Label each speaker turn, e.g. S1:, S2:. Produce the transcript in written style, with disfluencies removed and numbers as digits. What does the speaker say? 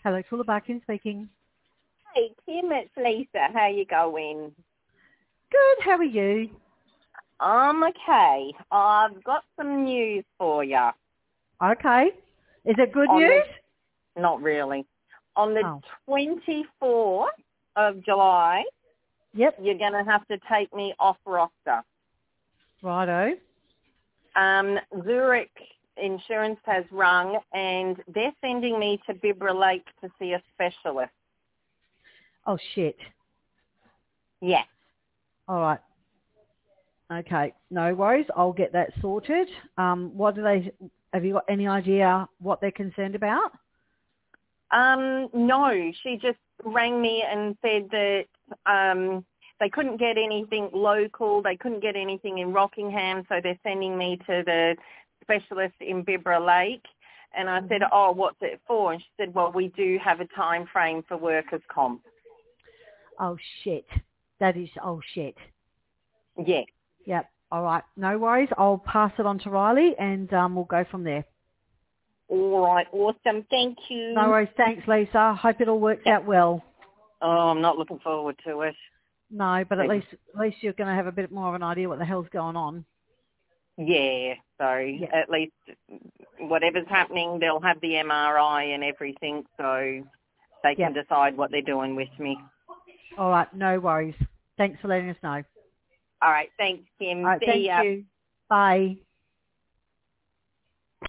S1: Hello, Tula Barkin speaking.
S2: Hey, Kim, it's Lisa. How you going?
S1: Good, how are you?
S2: I'm okay. I've got some news for you.
S1: Okay. Is it good
S2: On
S1: news?
S2: Not really. On the 24th of July,
S1: Yep.
S2: you're going to have to take me off roster.
S1: Righto.
S2: Zurich Insurance has rung, and they're sending me to Bibra Lake to see a specialist.
S1: Oh, shit.
S2: Yeah.
S1: All right. Okay, no worries. I'll get that sorted. Have you got any idea what they're concerned about?
S2: No, she just rang me and said that they couldn't get anything local. They couldn't get anything in Rockingham, so they're sending me to the specialist in Bibra Lake. And I said, oh, what's it for? And she said, well, we do have a time frame for workers' comp.
S1: Oh, shit. That is, oh, shit.
S2: Yeah.
S1: Yep. All right. No worries. I'll pass it on to Riley and we'll go from there.
S2: All right. Awesome. Thank you.
S1: No worries. Thanks, Lisa. Hope it all works out well.
S2: Oh, I'm not looking forward to it.
S1: No, but at least you're going to have a bit more of an idea what the hell's going on.
S2: Yeah. So at least whatever's happening, they'll have the MRI and everything, so they can decide what they're doing with me.
S1: All right. No worries. Thanks for letting us know.
S2: All right. Thanks, Kim.
S1: All right,
S2: See ya.
S1: thank you. Bye.